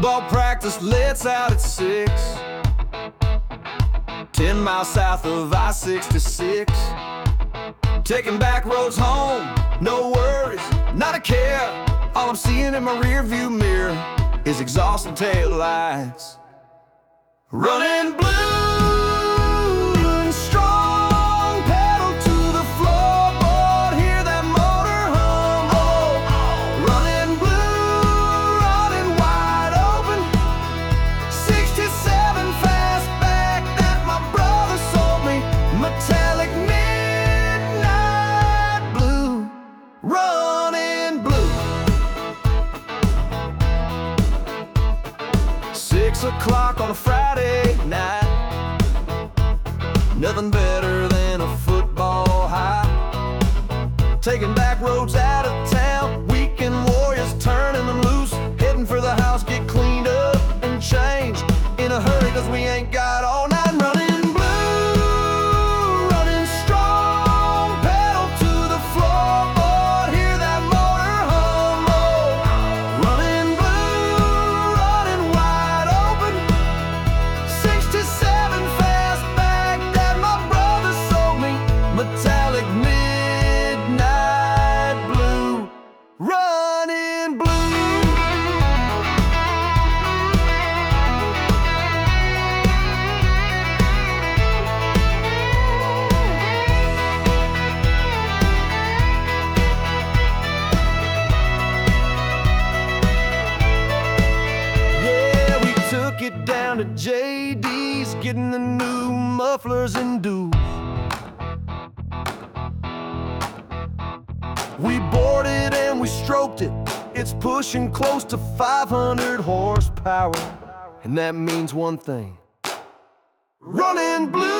Football practice lets out at 6, 10 miles south of I-66. Taking back roads home, no worries, not a care. All I'm seeing in my rear view mirror is exhausted tail lights. Running blue and strong, pedal to the floorboard, hear that motor hum. Oh, running blue, running wide open, 67 fastback that my brother sold me, metallic midnight blue, running blue. 6 o'clock on a Friday night, nothing better than a football high. Taking back roads out of town, weekend warriors turning them loose, heading for the house, get cleaned up and changed in a hurry, cause we ain't got all night. Running blue, running strong, pedal to the floorboard, hear that motor hum. Oh, running blue, running wide open, 67 fastback that my brother sold me, metallic midnight blue, running blue. Yeah, we took it down to JD's, getting the new mufflers and dues. We boarded and we stroked it, it's pushing close to 500 horsepower, and that means one thing: running blue.